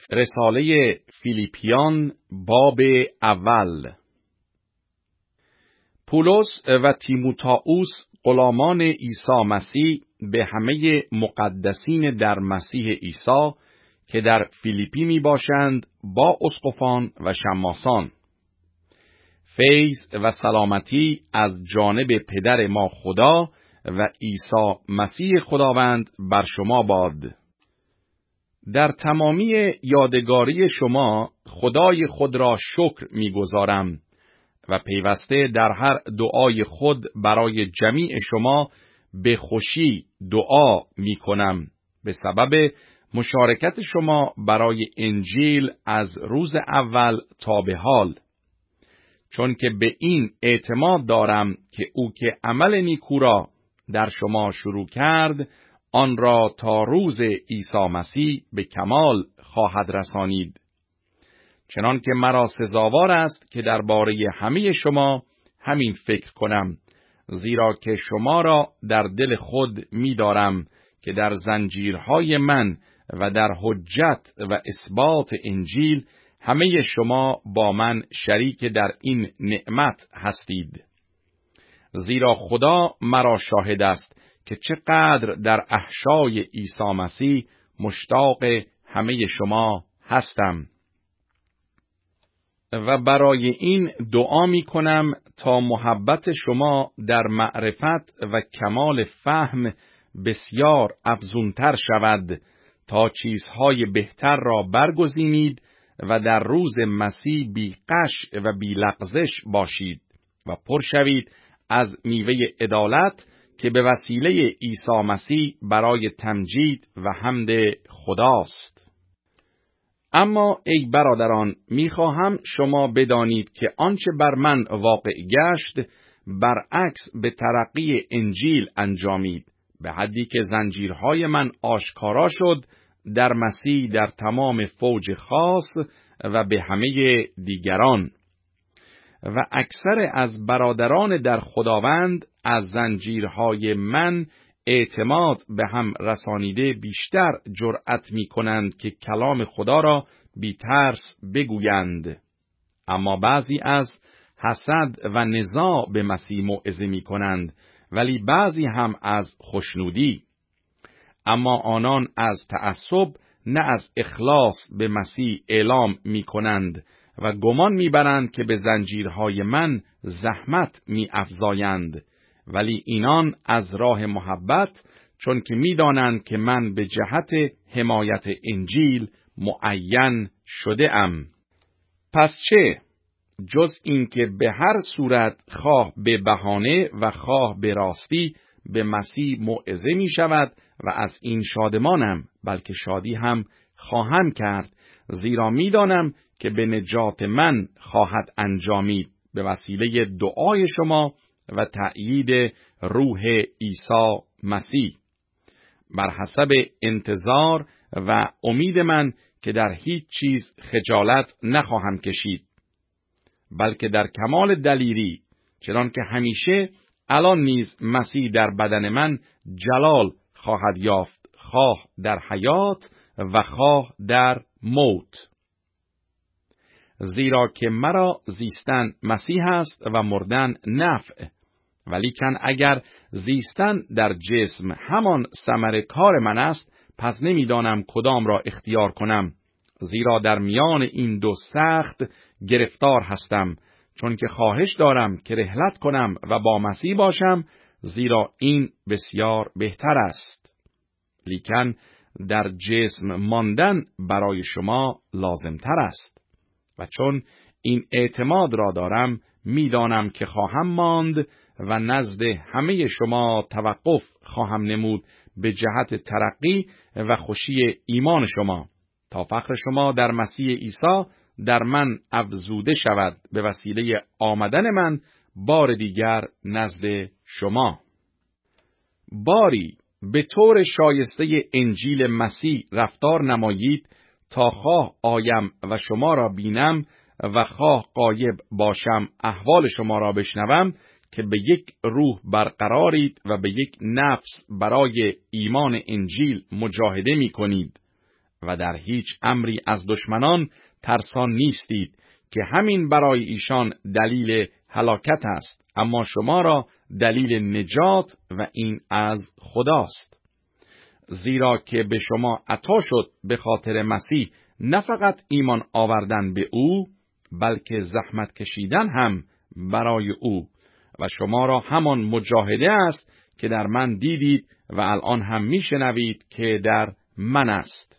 رساله فیلیپیان باب اول. پولس و تیموتائوس غلامان عیسی مسیح به همه مقدسین در مسیح عیسی که در فیلیپی می باشند با اسقفان و شماسان، فیض و سلامتی از جانب پدر ما خدا و عیسی مسیح خداوند بر شما باد. در تمامی یادگاری شما خدای خود را شکر می‌گزارم و پیوسته در هر دعای خود برای جمیع شما به خوشی دعا می‌کنم به سبب مشارکت شما برای انجیل از روز اول تا به حال، چون که به این اعتماد دارم که او که عمل نیکو را در شما شروع کرد آن را تا روز عیسی مسیح به کمال خواهد رسانید. چنان که مرا سزاوار است که درباره همه شما همین فکر کنم، زیرا که شما را در دل خود می‌دارم که در زنجیرهای من و در حجت و اثبات انجیل همه شما با من شریک در این نعمت هستید. زیرا خدا مرا شاهد است که چقدر در احشای عیسی مسیح مشتاق همه شما هستم و برای این دعا می کنم تا محبت شما در معرفت و کمال فهم بسیار افزونتر شود، تا چیزهای بهتر را برگزینید و در روز مسیح بی غش و بی لغزش باشید و پر شوید از میوه عدالت که به وسیله عیسی مسیح برای تمجید و حمد خداست. اما ای برادران، میخواهم شما بدانید که آنچه بر من واقع گشت برعکس به ترقی انجیل انجامید، به حدی که زنجیرهای من آشکارا شد در مسیح در تمام فوج خاص و به همه دیگران. و اکثر از برادران در خداوند از زنجیرهای من اعتماد به هم رسانیده بیشتر جرأت می کنند که کلام خدا را بی ترس بگویند. اما بعضی از حسد و نزاع به مسیح موعظه می کنند، ولی بعضی هم از خوشنودی. اما آنان از تعصب نه از اخلاص به مسیح اعلام می کنند و گمان می برند که به زنجیرهای من زحمت می افزایند، ولی اینان از راه محبت، چون که می دانند که من به جهت حمایت انجیل معین شده ام. پس چه؟ جز این که به هر صورت خواه به بهانه و خواه به راستی به مسیح موعظه می شود و از این شادمانم، بلکه شادی هم خواهم کرد، زیرا می دانم که به نجات من خواهد انجامید به وسیله دعای شما و تأیید روح عیسی مسیح، بر حسب انتظار و امید من که در هیچ چیز خجالت نخواهم کشید، بلکه در کمال دلیری، چنان که همیشه الان نیز مسیح در بدن من جلال خواهد یافت، خواه در حیات و خواه در موت. زیرا که مرا زیستن مسیح است و مردن نفع، ولیکن اگر زیستن در جسم همان ثمر کار من است، پس نمیدانم کدام را اختیار کنم، زیرا در میان این دو سخت گرفتار هستم، چون که خواهش دارم که رحلت کنم و با مسیح باشم، زیرا این بسیار بهتر است. لیکن در جسم ماندن برای شما لازمتر است. و چون این اعتماد را دارم، میدانم که خواهم ماند و نزد همه شما توقف خواهم نمود به جهت ترقی و خوشی ایمان شما، تا فخر شما در مسیح عیسی در من افزوده شود به وسیله آمدن من بار دیگر نزد شما. باری به طور شایسته انجیل مسیح رفتار نمایید، تا خواه آیم و شما را بینم و خواه غایب باشم احوال شما را بشنوم، که به یک روح برقرارید و به یک نفس برای ایمان انجیل مجاهده می کنید و در هیچ امری از دشمنان ترسان نیستید که همین برای ایشان دلیل هلاکت است، اما شما را دلیل نجات و این از خداست. زیرا که به شما عطا شد به خاطر مسیح نه فقط ایمان آوردن به او، بلکه زحمت کشیدن هم برای او، و شما را همان مجاهده است که در من دیدید و الان هم میشنوید که در من است.